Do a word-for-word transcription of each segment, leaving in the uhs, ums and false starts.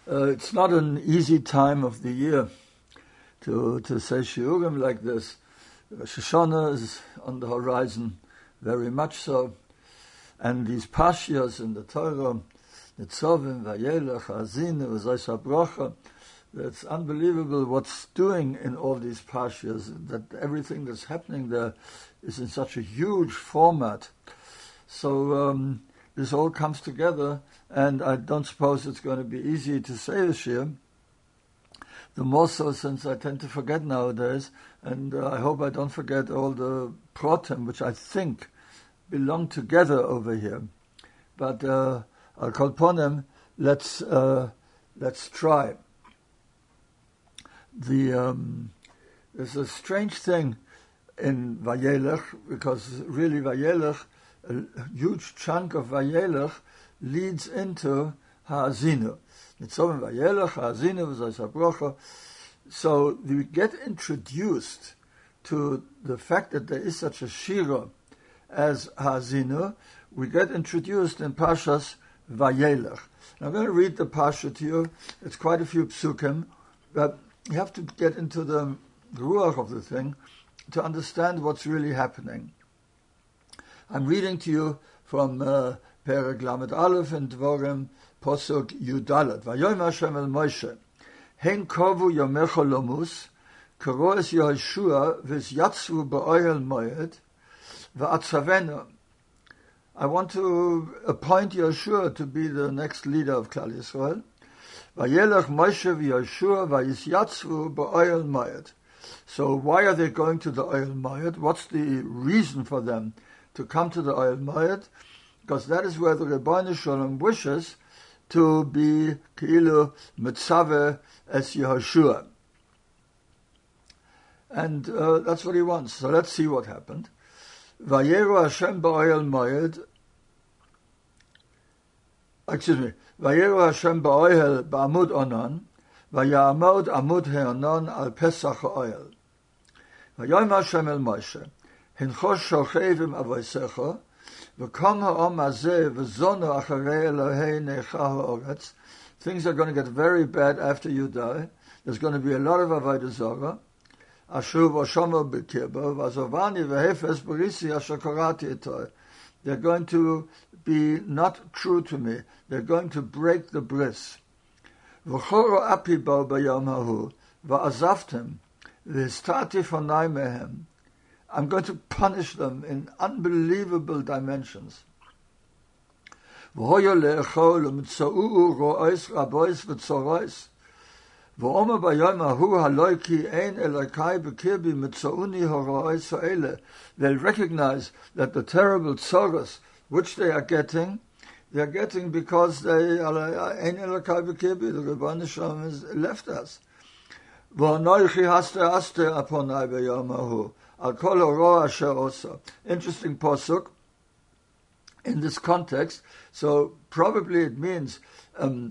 Uh, it's not an easy time of the year to to say shiurim like this. Rosh Hashanah is on the horizon, very much so, and these pashias in the Torah, Nitzavim, Vayelech, Ha'azinu, V'zayis HaBrocha, it's unbelievable what's doing in all these pashias, that everything that's happening there is in such a huge format. So um, this all comes together, and I don't suppose it's going to be easy to say this year. The more so since I tend to forget nowadays, and uh, I hope I don't forget all the protem, which I think belong together over here. But uh, Al Kol Ponem, let's uh, let's try. The um, there's a strange thing in Vayelech, because really Vayelech, a huge chunk of Vayelech leads into Ha'azinu. Nitzavim Vayelech, Ha'azinu, V'zayis HaBrocha. So we get introduced to the fact that there is such a shira as Ha'azinu. We get introduced in Pashas Vayelech. Now I'm going to read the Pasha to you. It's quite a few psukim, but you have to get into the ruach of the thing to understand what's really happening. I'm reading to you from uh, Perek Lamed Aleph in Dvorim, Posuk Yudalet. Vayomer Hashem el Moshe, Hen kovu yomecha lomus, Koroes Yehoshua v'yatzvu ba'ohel moed, v'atzavenu. I want to appoint Yehoshua to be the next leader of Klal Yisrael. Vayelech Moshe v'Yehoshua v'yisyatzvu ba'ohel moed. So why are they going to the Ohel Moed? What's the reason for them to come to the Ohel Moed? Because that is where the Rebbeinu Shalom wishes to be Keilu Mitzaveh es Yehoshua. And uh, that's what he wants. So let's see what happened. Vayeru Hashem ba'Ohel Moed. Excuse me. Vayeru Hashem ba'Ohel ba'amud onan. Vayamod amud he'onon al Pesach ha'ohel. Vayomer Hashem el Moshe, Hincho shochevim avosecha, v'kom ha'om hazeh v'zono acharei Elohei necha ha'oretz. Things are going to get very bad after you die. There's going to be a lot of avodah zarah. Ashuv oshomo b'kirbo, v'azovani v'hefes b'risi asher karati etoy. They're going to be not true to me. They're going to break the bris. V'choro api bo b'yom hahu, v'azavtem, v'histati fonai mehem. I'm going to punish them in unbelievable dimensions. V'hoyo le'echol u'mitza'u'u ro'ois rabois v'tzorois. V'omer b'yom hahu haloi ki ein elokai b'kirbi mitza'uni horo'ois ha'ele. They'll recognize that the terrible tzoros which they are getting, they are getting because they are ein elokai b'kirbi. The Rebbeinu Shalom has left us. V'onoichi haste haste aponai b'yom hahu. Al kol horo asher osa. Interesting posuk in this context. So probably it means, um,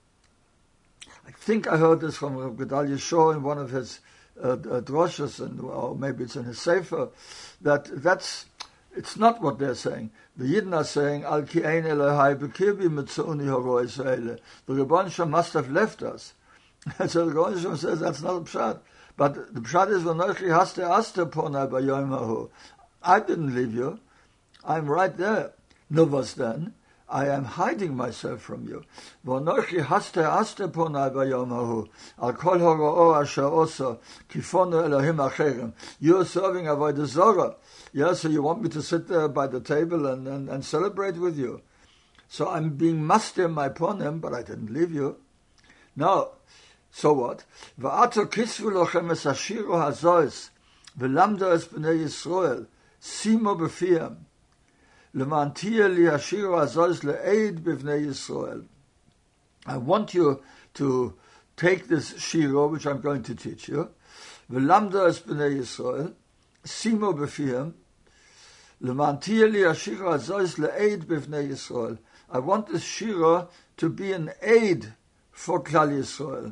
I think I heard this from Rav Gedalia Shor in one of his uh, uh, droshes, and or maybe it's in his sefer, that that's, it's not what they're saying. The Yidden are saying, Al ki ein Elohai b'kirbi mitza'uni horo Yisrael. The Rebbeinu Shalom must have left us. So the Rebbeinu Shalom says that's not a pshat. But the pshat is, v'noichi haste haste ponai b'yom hahu. I didn't leave you. I'm right there. No, was then? I am hiding myself from you. V'noichi haste haste ponai b'yom hahu. Al kol horo'o asher osa kifonu Elohim acherim. You're serving avodah zarah. Yeah, so you want me to sit there by the table and, and, and celebrate with you. So I'm being master my ponem, but I didn't leave you. Now, so what? Va'ato kisvu lochem es hashiro hazois, v'lamda es b'nei Yisrael, simo b'fiyam, leman tiyeh li hashiro hazois le'eid b'nei Yisrael. I want you to take this shiro, which I'm going to teach you, v'lamda es b'nei Yisrael, simo b'fiyam, leman tiyeh li hashiro hazois le'eid b'nei Yisrael. I want this shiro to be an aid for Klal Yisrael.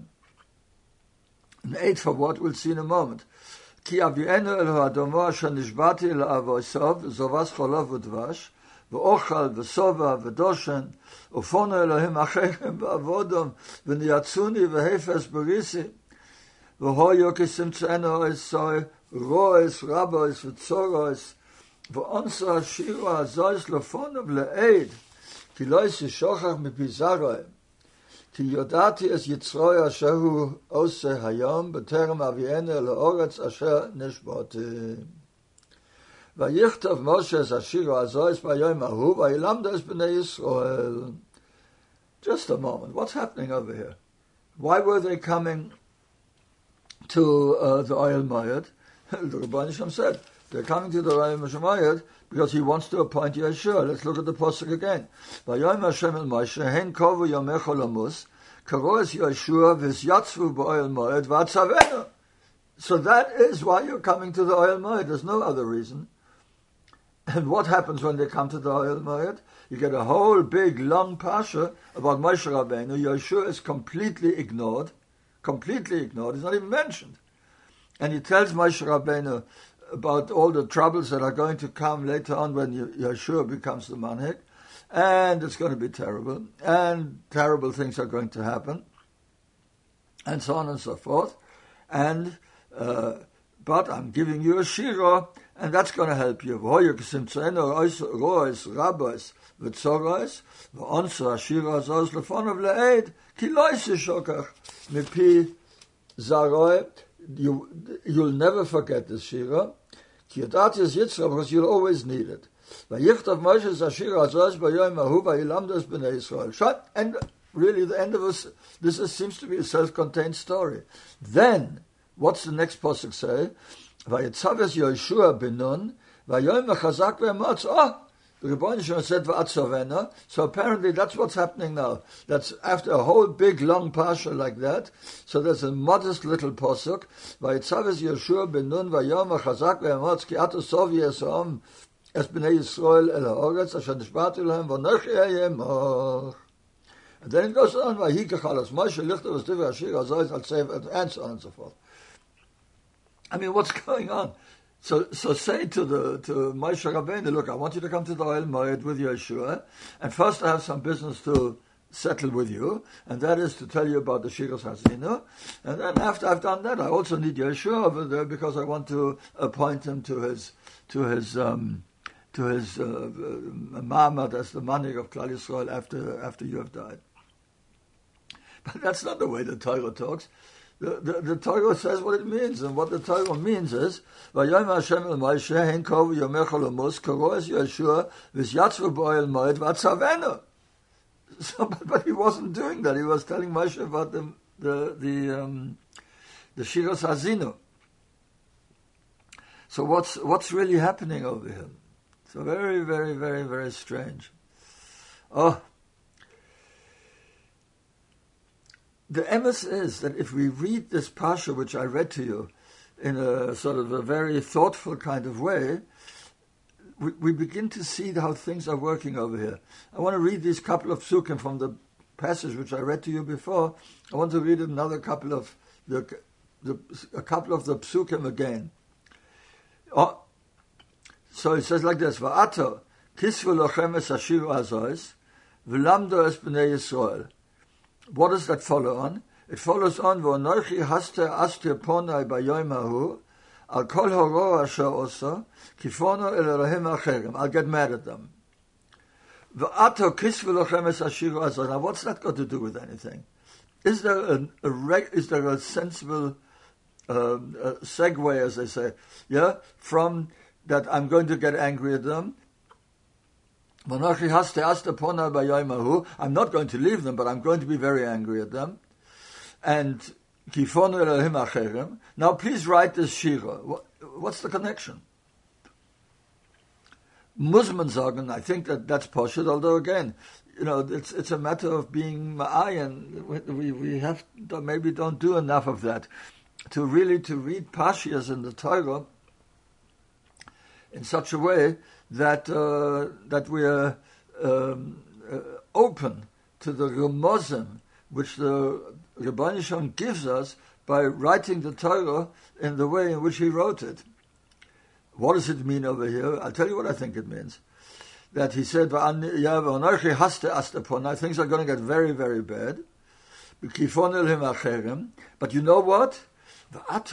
An aid for what? We'll see in a moment. Ki avienu el ha'adomo asher nishbati el avosov, zovas cholov udvash, ואוכל וסובה ודושן, ופונו אלוהים אחיכם בעבודם, וניאצוני והפס בריסי, והויו כשמצאנו עשוי, רועס, רבויס וצורויס, ואונסו השירו הזויס לפונו ולעד, כי לא יששוכח מפיזרוי, כי יודעתי את יצרוי אשר הוא עושה היום, בטרם אביאנו אל האורץ אשר נשבעתי. ויכתוב משה את השירו הזויס ביום ההוא, וילמדו את בני ישראל. Just a moment, what's happening over here? Why were they coming to uh, the Ohel Moed? The Rebbeinu Shem said, they're coming to the Ohel Moed because he wants to appoint Yeshua. Let's look at the pasuk again. Vayom Hashem el Moshe, hen kovu yomecho lamus, karoes Yeshua v'zyatzvu b'Ohel Moed v'atzavenu. So that is why you're coming to the Ohel Moed. There's no other reason. And what happens when they come to the Ohel Moed? You get a whole big long pasha about Moshe Rabbeinu. Yeshua is completely ignored. Completely ignored. He's not even mentioned. And he tells Moshe Rabbeinu about all the troubles that are going to come later on when Yeshua becomes the manhig. And it's going to be terrible. And terrible things are going to happen. And so on and so forth. And, uh, but I'm giving you a shira, and that's going to help you. וצורס, ואונסו השירה הזו לפונו ולעד, כי לא יששוכח מפי זרוי. You'll never forget this shira, כי ידעתי את יצרה, because you'll always need it. ויכתוב משה את השירה הזו ביום ההוא, וילמדו את בני ישראל. Shut, and really the end of this, this is, seems to be a self-contained story. Then, what's the next pasuk say? ויצווה יהושע בן נון, ויאמר חזק ואמץ, oh, the Rebbeinu Shem said v'atzavena. So apparently that's what's happening now. That's after a whole big long parsha like that. So there's a modest little pasuk. Vayitzaves Yeshua ben Nun vayom chazak ve'emotz ki atu sov yesom es bnei Yisrael el ha'oretz asher nishba'tu lahem v'nochi hayemach. And then it goes on vayikach alas Moshe lichtav v'stiv hashir hazoyz al sev and so on and so forth. I mean, what's going on? So, so say to the to Moshe Rabbeinu, look, I want you to come to the Ohel Moed with Yeshua, and first I have some business to settle with you, and that is to tell you about the Shiras Hazinu, and then after I've done that, I also need Yeshua over there because I want to appoint him to his to his um, to his uh, uh, Ma'amad as the Manig of Klal Yisrael after after you have died. But that's not the way the Torah talks. The, the, the Torah says what it means, and what the Torah means is, "Vayom Hashem el Moshe hen kovu yomecho lamus karoes Yeshua v'zyatzvu b'Ohel Moed v'atzavenu." So, but, but he wasn't doing that. He was telling Moshe about the the the um, the Shiras Hazinu. So what's what's really happening over here? So very, very, very, very strange. Oh. The emes is that if we read this parsha, which I read to you, in a sort of a very thoughtful kind of way, we, we begin to see how things are working over here. I want to read these couple of psukim from the passage which I read to you before. I want to read another couple of the, the a couple of the psukim again. Oh, so it says like this: Va'ato kisvu lochem es hashiru hazois v'lamdo es bnei Yisrael. What does that follow on? It follows on, V'onochi haste aste ponai bayom hahu, al kol horo asher osa, kifono el Elohim acherim. I'll get mad at them. V'ato kisvu lochem es hashiru hazois. Now what's that got to do with anything? Is there a, a reg, is there a sensible uh, a segue, as they say, yeah, from that I'm going to get angry at them? I'm not going to leave them, but I'm going to be very angry at them. And now please write this shira. What's the connection? Muslims sagen, I think that that's poshut, although again, you know, it's it's a matter of being ma'ayan. We we have to, maybe don't do enough of that to really to read pashas in the Torah in such a way that uh, that we are um, uh, open to the remozim which the Rebbeinu Shem gives us by writing the Torah in the way in which he wrote it. What does it mean over here? I'll tell you what I think it means. that he said, now things are going to get very, very bad. But you know what? What's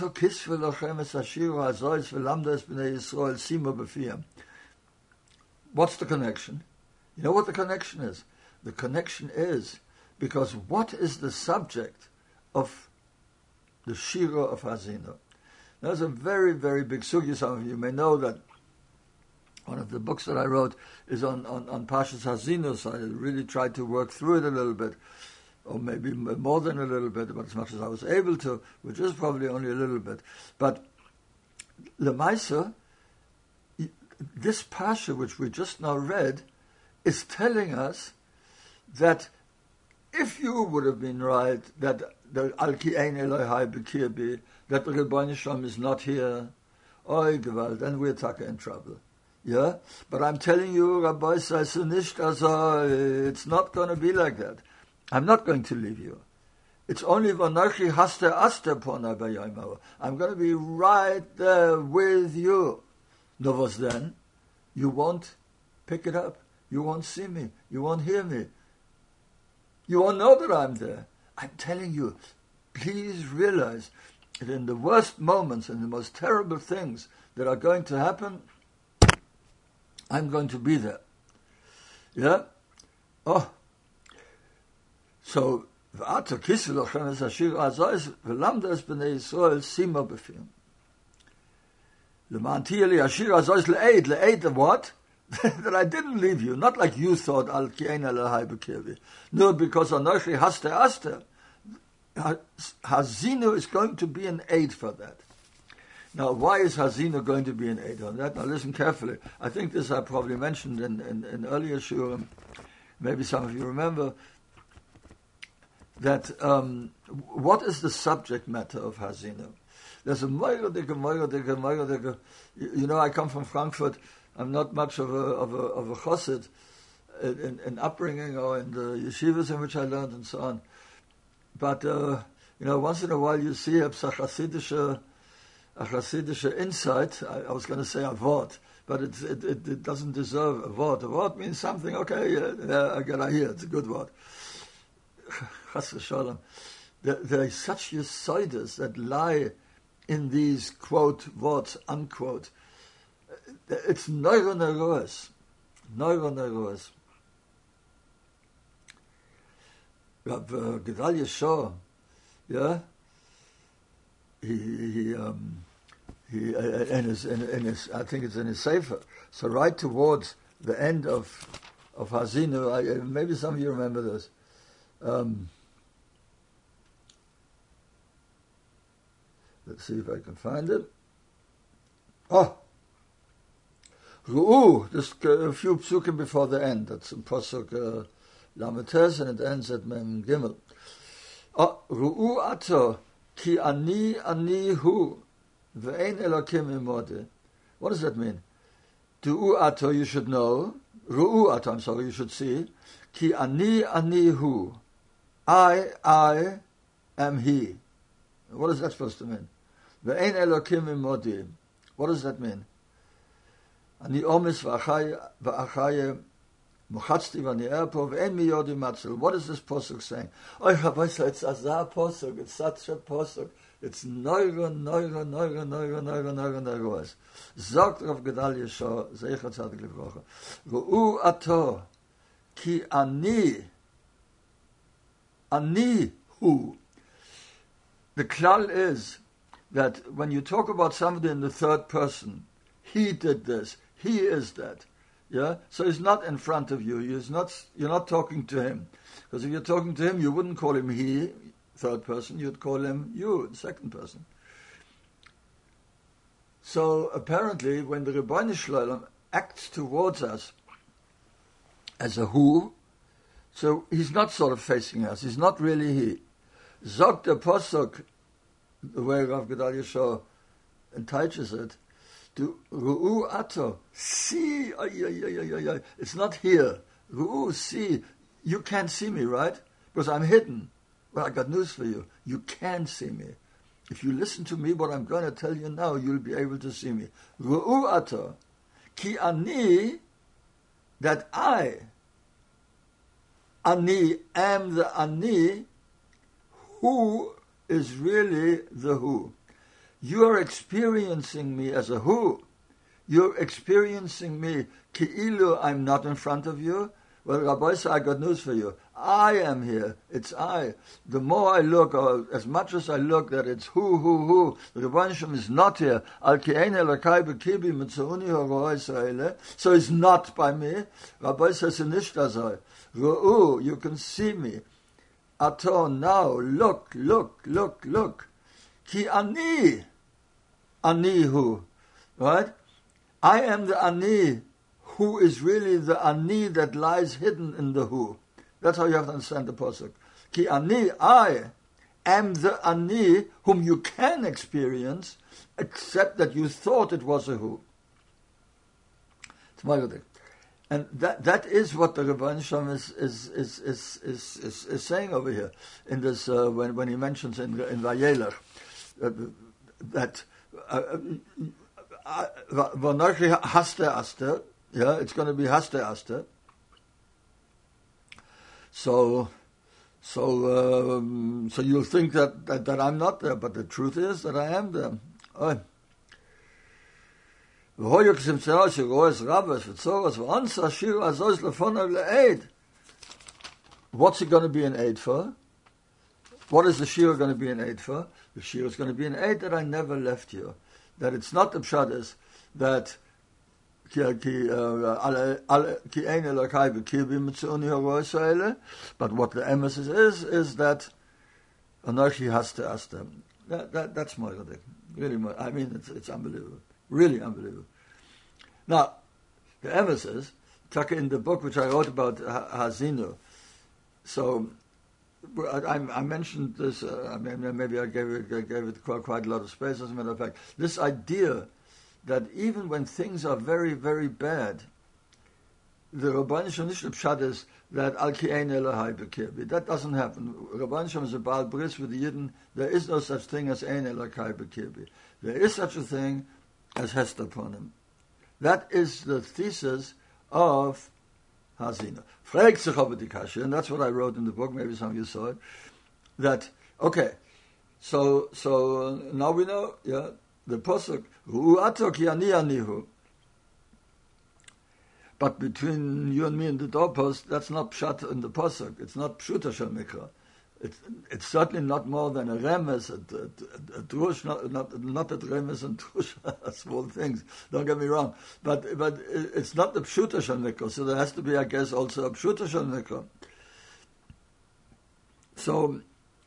the connection? You know what the connection is? The connection is because what is the subject of the Shira of Hazino? There's a very, very big sugya. Some of you may know that one of the books that I wrote is on, on, on Parshas Hazino, so I really tried to work through it a little bit, or maybe more than a little bit, but as much as I was able to, which is probably only a little bit. But Lemaisa, this Parsha, which we just now read, is telling us that if you would have been right, that the Al-Ki Ein Elohai B'Kirbi, that the Rebbeinu Shalom is not here, oi Gewalt, then we're taka in trouble. Yeah? But I'm telling you, Rabbi says, it's not going to be like that. I'm not going to leave you. It's only V'Anochi Haste Aste Pona B'Yoyim. I'm going to be right there with you. No, was then? You won't pick it up. You won't see me. You won't hear me. You won't know that I'm there. I'm telling you, please realize that in the worst moments and the most terrible things that are going to happen, I'm going to be there. Yeah? Oh. So, V'ata Kisel Lochem Es Ashir Azois V'lamda Es B'nei Yisrael Sima B'fim. L'man Tiyeh Li Ashir Azois Le'ed. Le'ed of what? That I didn't leave you. Not like you thought, Al Ki Ein Elohai B'Kirbi. No, because Anochi Haste Aste. Hazino is going to be an aid for that. Now, why is Hazino going to be an aid on that? Now, listen carefully. I think this I probably mentioned in, in, in earlier shurim. Maybe some of you remember that um, what is the subject matter of Hazino? There's a moirodike, moirodike, moirodike. You know, I come from Frankfurt. I'm not much of a of a of a chassid in, in upbringing or in the yeshivas in which I learned and so on. But uh, you know, once in a while you see a chassidische a chassidische insight. I, I was going to say a word, but it, it it it doesn't deserve a word. A word means something. Okay, yeah, yeah, I get I hear it's a good word. Chas v'shalom. There, there are such yesoides that lie in these quote words unquote. It's neuroneurose, neuroneurose. Rav Gedalia Shah, yeah, he he um, he uh, in his in, in his I think it's in his sefer. So right towards the end of of Hazino, I, maybe some of you remember this. Um, let's see if I can find it. Oh. Ru'u, just a few psukim before the end. That's in Pasuk uh, Lametes, and it ends at Mem Gimel. Oh, Ru'u ato, ki ani ani hu, ve'ein elokim imode. What does that mean? Du'u ato, you should know. Ru'u ato, I'm sorry, you should see. Ki ani ani hu. I, I am he. What is that supposed to mean? Ve'ein elokim imode. What does that mean? Ani omis v'achaye mochatzti v'ani'er ve'en mi yodi matzel. What is this posuk saying? Oh, Rabbi, it's azah posuk. It's such a posuk. It's neuro, neuro, neuro, neuro, neuro, neuro, neuro. Sagt Rav Gedalia Shah, zeicha tzadik livrocha. Ru'u ato, ki ani, ani hu. The klal is that when you talk about somebody in the third person, he did this, he is that. Yeah? So he's not in front of you. He's not, you're not talking to him. Because if you're talking to him, you wouldn't call him he, third person, you'd call him you, second person. So apparently, when the Rebbeinu Shalom acts towards us as a who, so he's not sort of facing us. He's not really he. Zog the Posuk, the way Rav Gedalia Shah entices it, to Ru'u Ato, see, ay, ay, ay, ay, ay. It's not here. Ru'u, see, you can't see me, right? Because I'm hidden. Well, I got news for you. You can see me. If you listen to me, what I'm going to tell you now, you'll be able to see me. Ru'u Ato, ki ani that I, Ani, am the Ani, who is really the who. You are experiencing me as a who. You're experiencing me ki'ilu, I'm not in front of you. Well, Rabbi said, I got news for you. I am here. It's I. The more I look, or as much as I look, that it's who, who, who. The Rebbeinu Shem is not here. Al ki'ein Elokai b'kibi mitzauni horo Yisrael. So it's not by me. Rabbi says, nicht azoi. Ru'u, you can see me. Ato, now, look, look, look, look. Ki ani, ani hu. Right? I am the ani, who is really the ani that lies hidden in the who. That's how you have to understand the pasuk. Ki ani, I am the ani whom you can experience, except that you thought it was a who. It's my good. And that that is what the Rebbeinu Shem is is is is is, is, is saying over here in this uh, when when he mentions in in Vayelech uh, that. Uh, Vanochi haste aste, yeah, it's going to be haste aste. So, so, um, so you'll think that, that that I'm not there, but the truth is that I am there. Oh. What's it going to be an aid for? What is the shir going to be an aid for? The shir is going to be an aid that I never left you. That it's not the pshat is that but what the emes is is that Anochi has to ask them. That, that that's my idea. Really, my, I mean it's it's unbelievable, really unbelievable. Now, the emes is in the book which I wrote about Hazinu. So. I, I mentioned this. Uh, I mean, maybe I gave it, I gave it quite, quite a lot of space. As a matter of fact, this idea that even when things are very, very bad, the Rebbeinu Shem pshat is that al ki'ein Elohai b'kirbi. That doesn't happen. Rebbeinu Shem is a Baal Bris with the Yidden. There is no such thing as ein Elohai b'kirbi. There is such a thing as hester upon him. That is the thesis of Hazina. Fragt sich aber die Kasche, and that's what I wrote in the book, maybe some of you saw it, that, okay, so so uh, now we know, yeah, the Pasuk, Hu ato ki ani anihu. But between you and me and the doorpost, that's not pshat in the Pasuk. It's not pshuta shel mikra. It's, it's certainly not more than a remes, a, a, a, a drush, not, not, not a remes and drush, small things, don't get me wrong. But but it's not the pshuta shel mikra, so there has to be, I guess, also a pshuta shel mikra. So,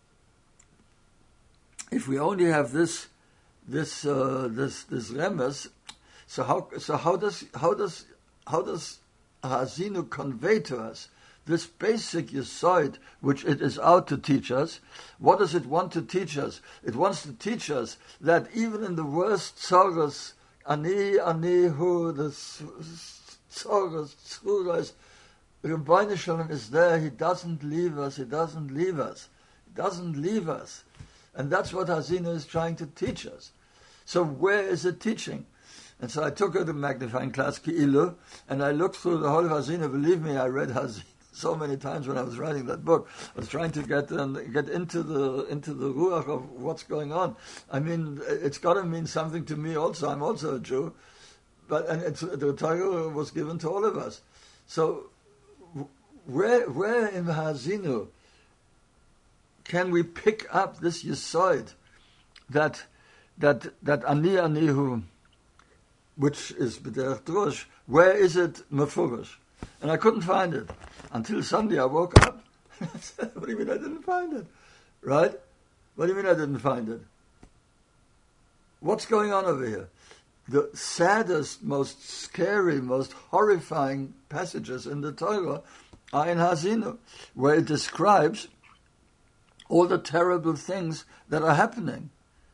if we only have this this uh, this this remes, so how so how does how does how does Hazinu convey to us this basic yesod which it is out to teach us? What does it want to teach us? It wants to teach us that even in the worst tzoros, ani ani hu, the tzoros, tzuros, Rebbeinu Shalom is there. He doesn't leave us. He doesn't leave us. He doesn't leave us. And that's what Hazinu is trying to teach us. So where is it teaching? And so I took her to magnifying class, Ki'ilu, and I looked through the whole of Hazinu. Believe me, I read Hazinu so many times when I was writing that book. I was trying to get um, get into the into the ruach of what's going on. I mean, it's got to mean something to me also. I'm also a Jew, but and it's, the Torah was given to all of us. So, where where in the Hazinu can we pick up this yesod that that that ani anihu, which is b'derech drush? Where is it mefurish? And I couldn't find it until Sunday. I woke up. What do you mean I didn't find it? Right? What do you mean I didn't find it? What's going on over here? The saddest, most scary, most horrifying passages in the Torah are in Hazinu, where it describes all the terrible things that are happening.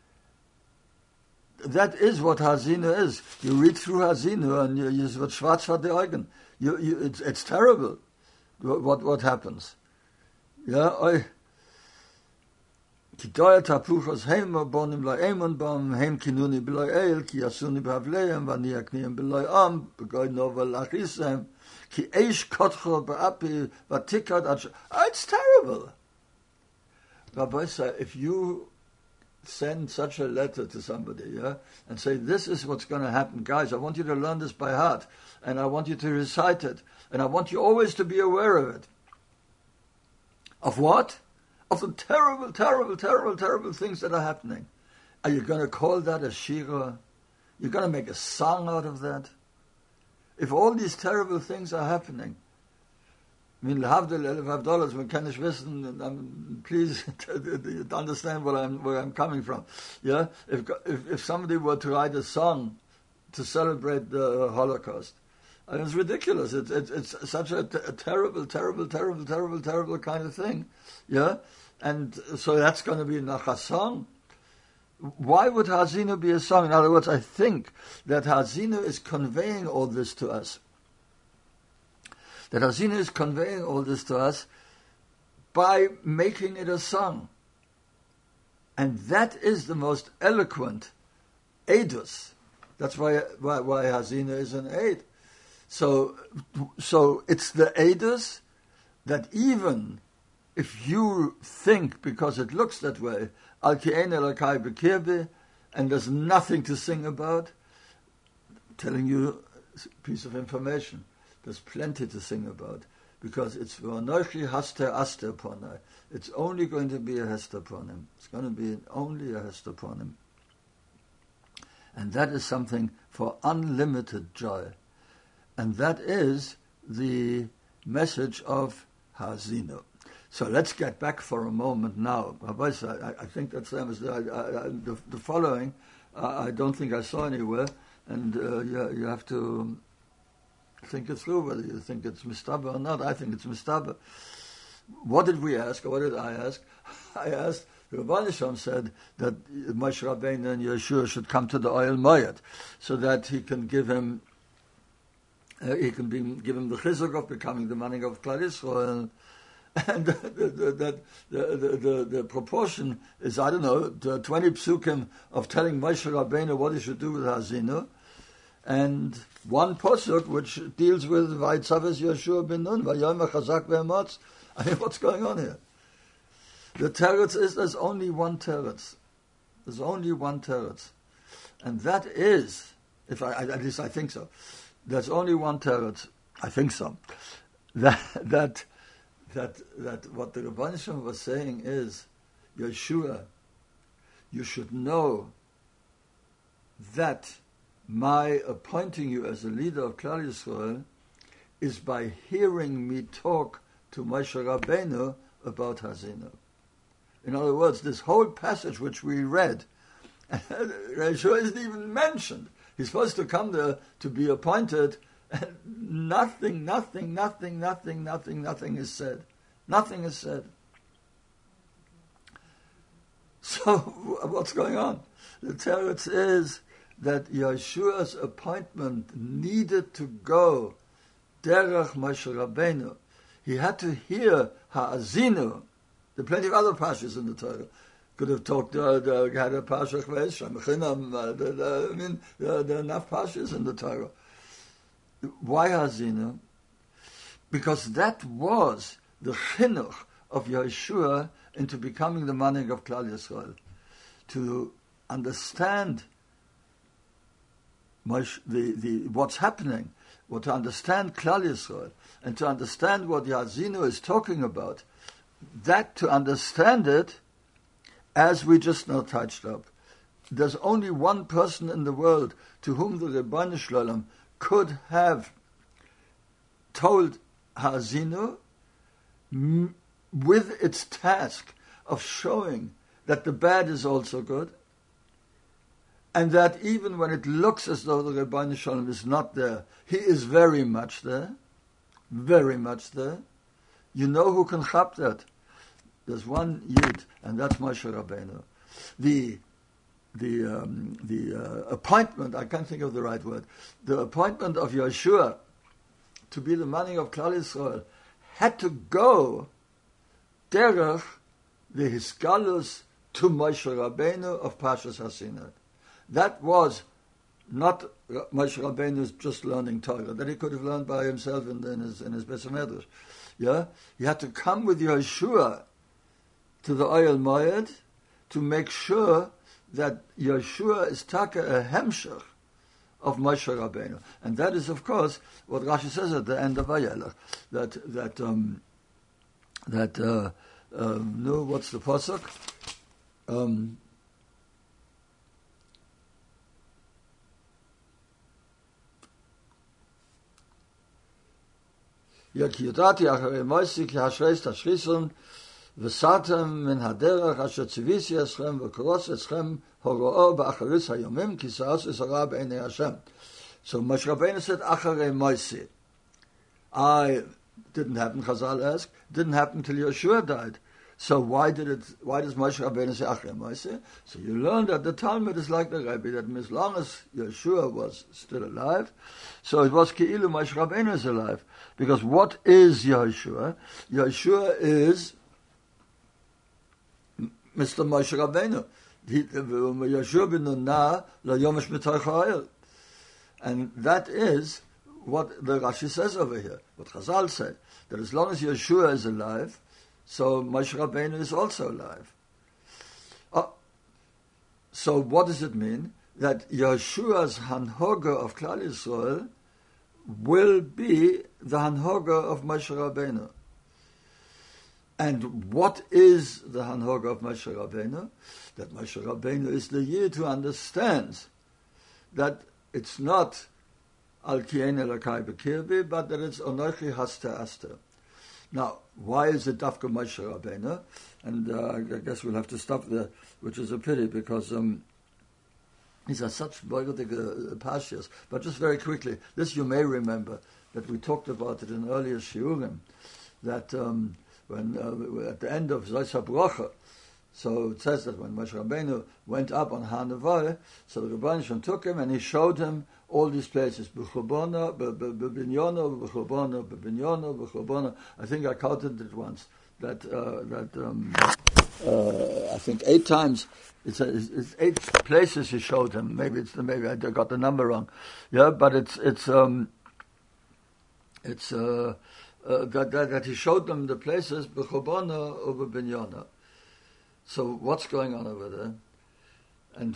That is what Hazinu is. You read through Hazinu and you use what schwarz vor die Augen. You, you, it's, it's terrible what what happens. Yeah, oi. Ki doya tapuchos heim bonim la'emun bam heim kinuni b'loy el ki yasuni b'havleim v'ani akniyim b'loy am b'goy nova lachisem. Ki eish kotcho ba'api v'tikad ad... It's terrible. Rabbi said, if you send such a letter to somebody, yeah, and say, this is what's going to happen, guys, I want you to learn this by heart, and I want you to recite it, and I want you always to be aware of it. Of what? Of the terrible, terrible, terrible, terrible things that are happening. Are you going to call that a shira? You're going to make a song out of that? If all these terrible things are happening, I mean, lehavdil elef dollars, we can wissen, um, please understand what I'm, where I'm coming from. Yeah? If, if if somebody were to write a song to celebrate the Holocaust, and it's ridiculous. It's, it's, it's such a, t- a terrible, terrible, terrible, terrible, terrible kind of thing. Yeah? And so that's going to be nach a song. Why would Hazinu be a song? In other words, I think that Hazinu is conveying all this to us. That Hazinu is conveying all this to us by making it a song. And that is the most eloquent edus. That's why why, why Hazinu is an aid. So, so it's the edus that even if you think, because it looks that way, Al Ki'ein Elokai B'Kirbi, and there's nothing to sing about, I'm telling you a piece of information. There's plenty to sing about, because it's V'anochi Haster Aster Ponai. It's only going to be a Hester Ponim. It's going to be only a Hester Ponim. And that is something for unlimited joy. And that is the message of Hazinu. So let's get back for a moment now. I, I think that's the, the, the following. Uh, I don't think I saw anywhere, and uh, you, you have to think it through whether you think it's mistaba or not. I think it's mistaba. What did we ask, or what did I ask? I asked, Rabbi Nisham said that Moshe Rabbeinu and Yeshua should come to the Oil Moed, so that he can give him, uh, he can be, give him the chizuk of becoming the man of Klal Yisrael. And the, the, the, the, the, the proportion is, I don't know, the twenty psukim of telling Moshe Rabbeinu what he should do with Hazinu, and one posuk which deals with Vayitzaves Yeshua ben Nun, Vayom Chazak ve'emotz. I mean, what's going on here? The teretz is, there's only one teretz. There's only one teretz. And that is, if I, at least I think so, there's only one teretz. I think so. That, that, that, that what the Rebbeinu Shem was saying is, Yeshua, you should know that my appointing you as a leader of Klal Yisrael is by hearing me talk to Moshe Rabbeinu about Hazinu. In other words, this whole passage which we read, Yeshua isn't even mentioned. He's supposed to come there to be appointed, and nothing, nothing, nothing, nothing, nothing, nothing is said. Nothing is said. So, what's going on? The teretz is that Yeshua's appointment needed to go derech Moshe Rabbeinu. He had to hear Ha'azinu. There are plenty of other pashas in the Torah. Could have talked, uh, the, had a pasha Chvesh, Shemchinam, I mean, there are enough pashas in the Torah. Why Ha'azinu? Because that was the chinuch of Yeshua into becoming the manhig of Klal Yisrael. To understand the, the, what's happening, or to understand Klal Yisrael, and to understand what Hazinu is talking about, that to understand it, as we just now touched up, there's only one person in the world to whom the Rebbeinu Shalom could have told Hazinu m- with its task of showing that the bad is also good, and that even when it looks as though the Rebbeinu Shalom is not there, he is very much there, very much there. You know who can chap that? There's one Yid, and that's Moshe Rabbeinu. The the um, the uh, appointment, I can't think of the right word, the appointment of Yeshua to be the manhig of Klal Yisrael had to go derech the hisgalus to Moshe Rabbeinu of Parshas HaSinai. That was not Moshe Rabbeinu's just learning Torah that he could have learned by himself in, in his in his Beis Medrash. Yeah, he had to come with Yeshua to the Oyel Moed to make sure that Yeshua is taka a hemshech of Moshe Rabbeinu, and that is, of course, what Rashi says at the end of Vayelech. That that um, that uh, um, no, what's the pasuk? Um, Ki yodati acharei Moshe ki hashreis tashrisun v'satem min haderech asher tzivisi eschem v'koros eschem horo'o ba'acharis hayomim ki sa'as esara b'einei Hashem. So Moshe Rabbeinu said acharei Moshe. I didn't happen. Chazal asked, didn't happen till Yeshua died. So why did it? Why does Moshe Rabbeinu say acharei Moshe? So you learn that the Talmud is like the Rebbe, that as long as Yeshua was still alive, so it was Keilu Moshe Rabbeinu is alive. Because what is Yeshua? Yeshua is Mister Moshe Rabbeinu. Yeshua bin Na la yomesh mitaychayil. And that is what the Rashi says over here, what Chazal said, that as long as Yeshua is alive, so Moshe Rabbeinu is also alive. Oh, so what does it mean? That Yeshua's Hanhoga of Klal Yisrael will be the Hanhoga of Moshe Rabbeinu. And what is the Hanhoga of Moshe Rabbeinu? That Moshe Rabbeinu is the Yid who understands that it's not Al Kien Elokai B'Kirbi, but that it's Onochi Hasta Asta. Now, why is it Dafka Moshe Rabbeinu? And uh, I guess we'll have to stop there, which is a pity, because um, these are such boigotic uh, pashas. But just very quickly, this you may remember, that we talked about it in earlier shiurim, that um, when uh, at the end of Zois HaBrocha, so it says that when Moshe Rabbeinu went up on Har Nevoah, so the Rebbeinu Shem took him and he showed him all these places. B'Chobona, B'Binyona, B'Chobona, B'Binyona, B'Chobona. I think I counted it once. That uh, that um, uh, I think eight times. It's, a, it's eight places he showed him. Maybe it's the, maybe I got the number wrong. Yeah, but it's it's um, it's uh, uh, that, that that he showed them the places B'Chobona or B'Binyona. So what's going on over there? And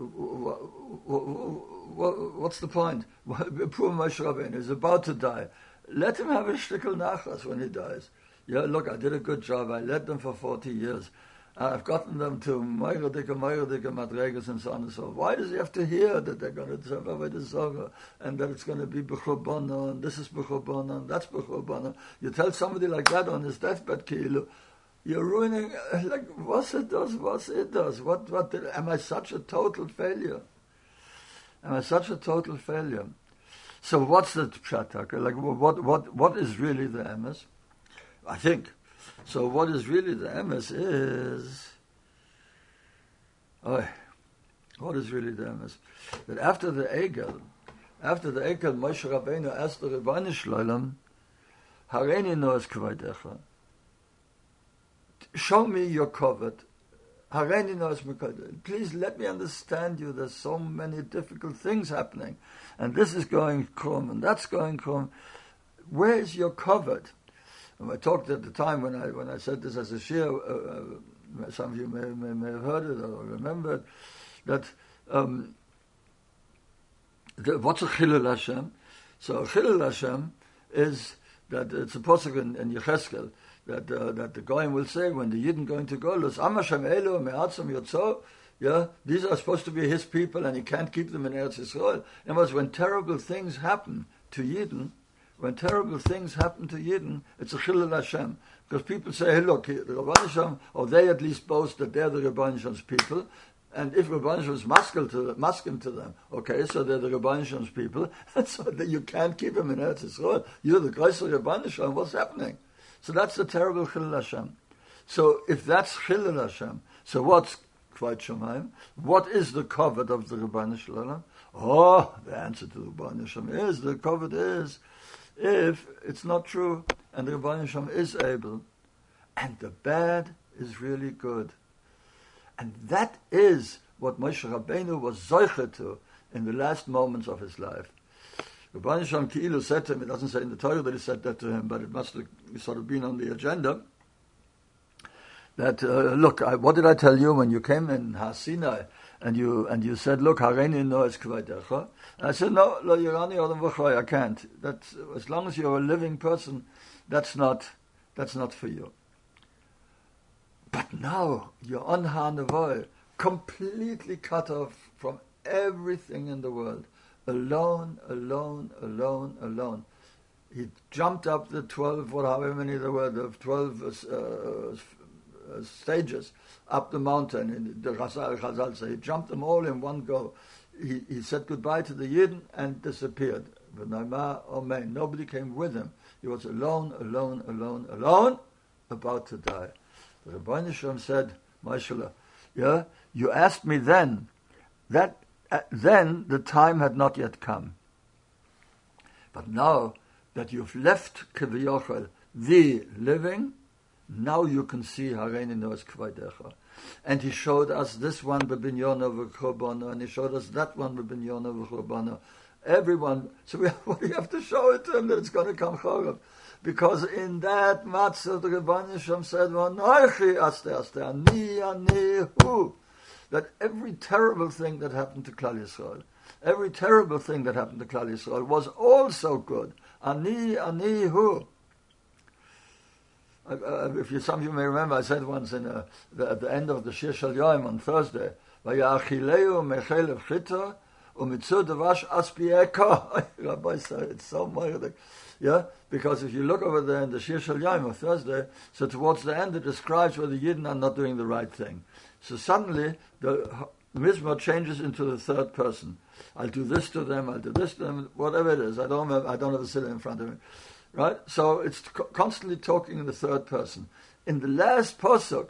what's the point? Poor Moshe Rabbeinu is about to die. Let him have a shtickle nachas when he dies. Yeah, look, I did a good job. I led them for forty years. I've gotten them to Meiradika, Meiradika, Madregas, and so on and so on. Why does he have to hear that they're going to serve away the Zohar, and that it's going to be B'Chobana, and this is B'Chobana, and that's B'Chobana? You tell somebody like that on his deathbed, Ki'ilu, you're ruining, like, what's it does, what's it does? What, what, did, am I such a total failure? Am I such a total failure? So what's the pshat? Like, what, what, what is really the emes? I think. So what is really the emes is, oh, what is really the emes? That after the Egel, after the Egel, Moshe Rabbeinu asked the Rebbeinu Shloim, Hareini noes kvadecha, show me your covet. Hareini noes mekadecha. Please let me understand you. There's so many difficult things happening, and this is going krum, and that's going krum. Where is your covet? I talked at the time when I when I said this as a shir, uh, uh, some of you may, may, may have heard it or remember it, that um, the, what's a Chilul Hashem? So Chilul Hashem is that it's a pasuk in, in Yecheskel that uh, that the Goyim will say when the Yidden going to go, Los Am Hashem Elu Me'atzam Yotzo, yeah, these are supposed to be His people and He can't keep them in Eretz Yisrael. And was when terrible things happen to Yidden, when terrible things happen to Yidden, it's a Chilul Hashem. Because people say, hey, look, the Rebbeinu Shem, or they at least boast that they're the Rebbeinu Shem's people, and if Rebbeinu Shem is masculine to, masculine to them, okay, so they're the Rebbeinu Shem's people, so that you can't keep them in Eretz Yisrael. You're the Kreisel Rebbeinu Shem, what's happening? So that's the terrible Chilul Hashem. So if that's Chilul Hashem, so what's Kvod Shemaim? What is the covet of the Rebbeinu Shalom? Oh, the answer to the Rebbeinu Shem is, the covet is, if it's not true, and the Rebbeinu Shem is able, and the bad is really good. And that is what Moshe Rabbeinu was zoiche to, in the last moments of his life. Rabbi Shalom Ki'ilu said to him, it doesn't say in the Torah that he said that to him, but it must have sort of been on the agenda, that, uh, look, I, what did I tell you when you came in Har Sinai, and you and you said, look, Hareini no es k'vaydecha? I said, no, lo yirani olam v'choy, I can't. That's, as long as you're a living person, that's not, that's not for you. But now, you're on Har Nevoah, completely cut off from everything in the world. Alone, alone, alone, alone. He jumped up the twelve, what, however many there were, the twelve uh, uh, stages up the mountain. In the Chazal, Chazal say he jumped them all in one go. He, he said goodbye to the Yidden and disappeared. Nobody came with him. He was alone, alone, alone, alone, about to die. The Rebbeinu Shalom said, Mashallah, yeah, you asked me then, that uh, then the time had not yet come. But now that you've left Kivyochel, the living, now you can see Hareini no es k'vaydecha. And he showed us this one b'binyona v'churbana, and he showed us that one b'binyona v'churbana. Everyone, so we have, we have to show it to him that it's going to come Chorav. Because in that matzah, the Rebbeinu Shalom said, "V'anoichi aste aste ani ani hu," that every terrible thing that happened to Klal Yisrael, every terrible thing that happened to Klal Yisrael was also good. Ani ani hu. Uh, if you, some of you may remember, I said once in uh, the, at the end of the Shir Shel Yoim on Thursday, "Vayachileu mechelev chita umitzur devash aspieka." Rabbi said it's so murder. Yeah, because if you look over there in the Shir Shel Yoim of Thursday, so towards the end it describes where the Yidden are not doing the right thing. So suddenly the Mizmor changes into the third person. I'll do this to them, I'll do this to them, whatever it is. I don't have, I don't have a sitter in front of me. Right? So it's co- constantly talking in the third person. In the last pasuk,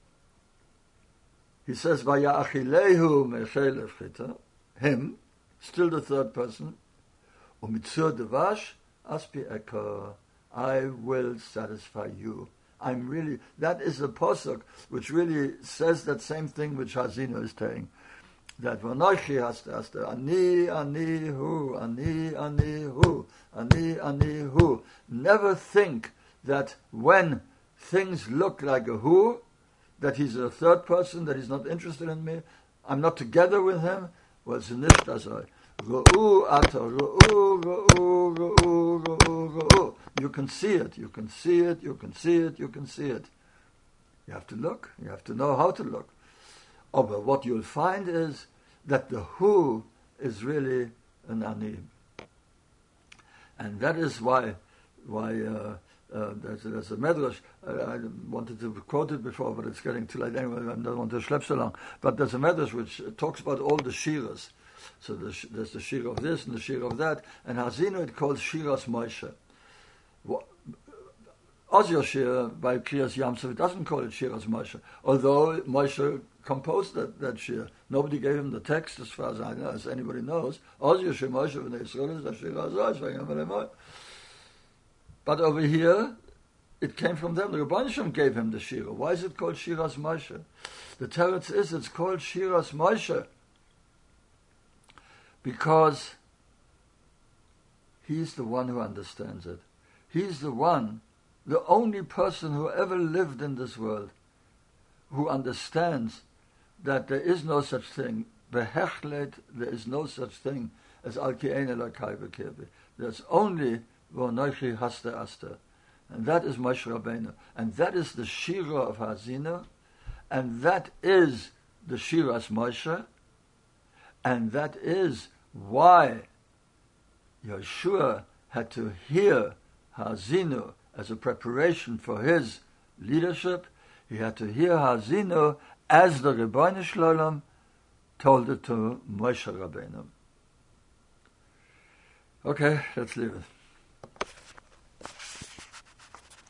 he says, "Vaya'achilehu mechelev chita," him, still the third person, umitzur devash aspi eka, I will satisfy you. I'm really, that is a pasuk which really says that same thing which Hazino is saying. That v'noichi haste haste ani ani hu ani ani hu ani ani hu. Never think that when things look like a who, that he's a third person, that he's not interested in me, I'm not together with him. Well, it's nicht azoi. Ru'u ata ru'u ru'u ru'u ru'u ru'u. You can see it. You can see it. You can see it. You can see it. You have to look. You have to know how to look. Oh, but what you'll find is that the who is really an ani. And that is why why uh, uh, there's, there's a medrash. Uh, I wanted to quote it before, but it's getting too late anyway. I don't want to schlep so long. But there's a medrash which talks about all the shiras. So there's, there's the shir of this and the shir of that. And Hazino it calls Shiras Moshe. Ozio Shir by Kriyas Yamsuf, it doesn't call it Shiras Moshe. Although Moshe composed that, that shir. Nobody gave him the text as far as I know, as anybody knows. Ozio Shir Moshe v'nei Yisrael is the Shir HaZoy. But over here, it came from them. The Rebbeinu Shalom gave him the shir. Why is it called Shiras Moshe? The teretz is it's called Shiras Moshe because he's the one who understands it. He's the one, the only person who ever lived in this world who understands that there is no such thing. Behechlet, there is no such thing as Al Ki'ein Elokai B'Kirbi. There's only V'onoichi Haste Aste. And that is Moshe Rabbeinu. And that is the Shira of Hazina. And that is the Shiras Moshe. And that is why Yeshua had to hear Hazinu as a preparation for his leadership. He had to hear Hazinu as the Rebbeinu Shalom told it to Moshe Rabbeinu. Okay, let's leave it.